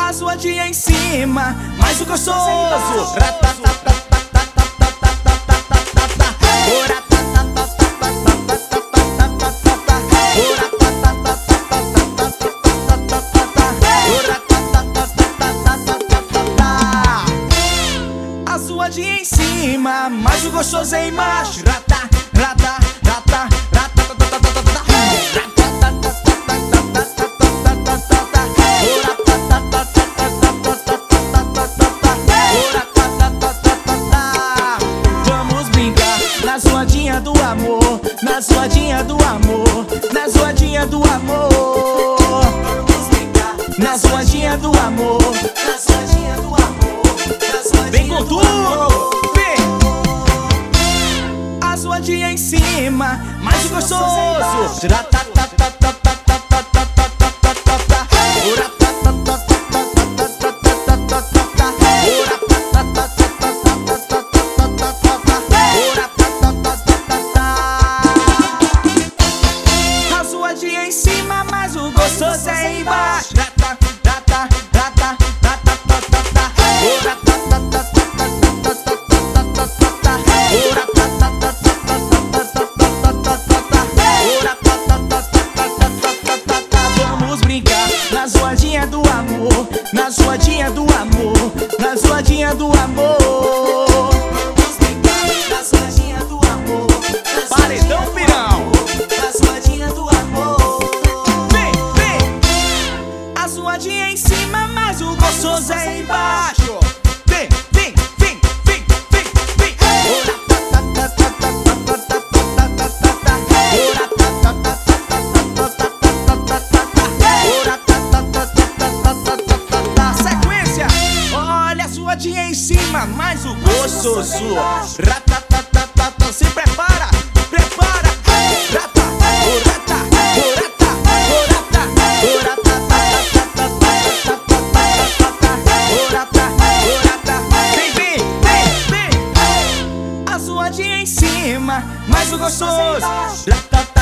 A zoadinha em cima, mais o gostoso. A zoadinha em cima, mais o gostoso é embaixo. Vamos brincar na zoadinha do amor, na zoadinha do amor, na zoadinha do amor. Vamos brincar na zoadinha do amor, na zoadinha do amor, na zoadinha. Vem com tudo, vem. A zoadinha em cima, mais o gostoso. A zoadinha em cima, mas o gostoso é embaixo. Vamos brincar na zoadinha do amor, na zoadinha do amor, na zoadinha do amor. Vamos brincar na zoadinha do amor, paredão pirão, na zoadinha do amor. Vem, vem. A zoadinha em cima, mas o gostoso é embaixo. Vem, vem, vem, vem, vem, vem. Sequência, olha a zoadinha em cima, mais o gostoso. Se prepara, prepara. Vem, vem, vem, vem. A zoadinha em cima, mais o gostoso.